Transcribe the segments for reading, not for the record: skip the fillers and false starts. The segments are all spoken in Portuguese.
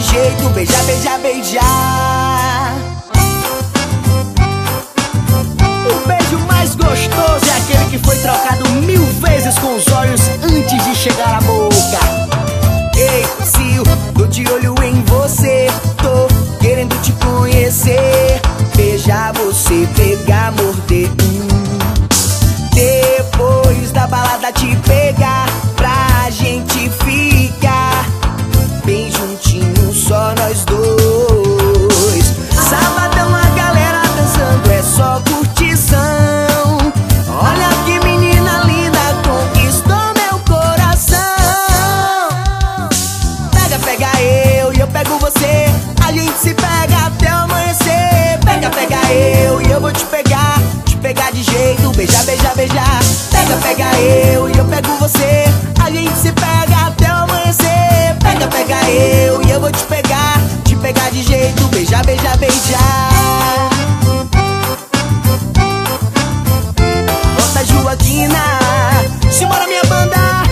jeito, beijar, beijar, beijar. O beijo mais gostoso é aquele que foi trocado 1000 vezes com os olhos antes de chegar à boca. Ei, se eu tô de olho em você, tô querendo te conhecer. Beijar você, pegar, morder, depois da balada te pegar, pra gente ficar bem juntinho, só nós dois. Sabadão a galera dançando, é só curtição. Olha que menina linda, conquistou meu coração. Pega, pega eu e eu pego você, a gente se pega até amanhecer. Pega, pega eu e eu vou te pegar de jeito, beijar, beijar, beijar. Pega, pega eu e eu pego você, a gente se pega até amanhecer. Pega, pega eu e eu vou te pegar de jeito, beijar, beijar, beijar. Bota Joaquina, simbora minha banda.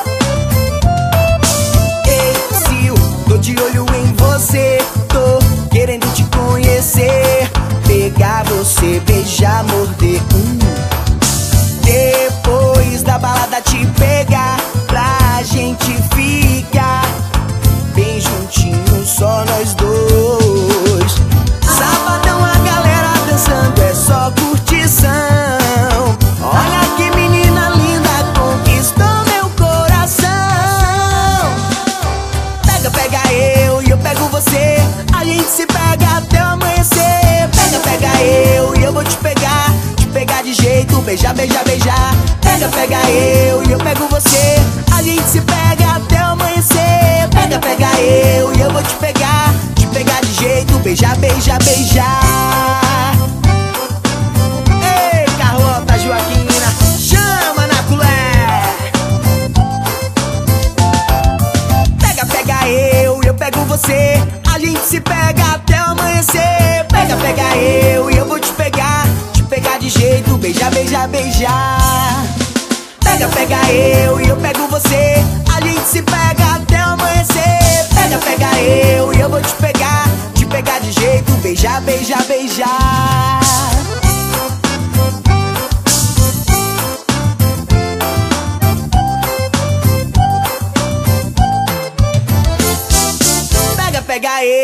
Ei, Sil, tô de olho em você, tô querendo te conhecer. Pegar você, beijar, morder, depois da balada te pegar, pra gente ficar bem juntinho, só nós dois. Sabadão a galera dançando, é só curtição. Olha que menina linda, conquistou meu coração. Pega, pega eu e eu pego você, a gente se pega até amanhecer. Pega, pega eu e eu vou te pegar de jeito, beijar, beijar, beijar. Pega, pega eu e eu pego você, a gente se pega até amanhecer. Pega, pega eu e eu vou te pegar de jeito, beijar, beijar, beijar. Ei, Carlota Joaquina, chama na colher. Pega, pega eu e eu pego você, a gente se pega até amanhecer. Pega, pega eu e eu vou te pegar de jeito, beijar, beijar, beijar. Pega, pega eu e eu pego você, a gente se pega até amanhecer. Pega, pega eu e eu vou te pegar de jeito, beijar, beijar, beijar. Pega, pega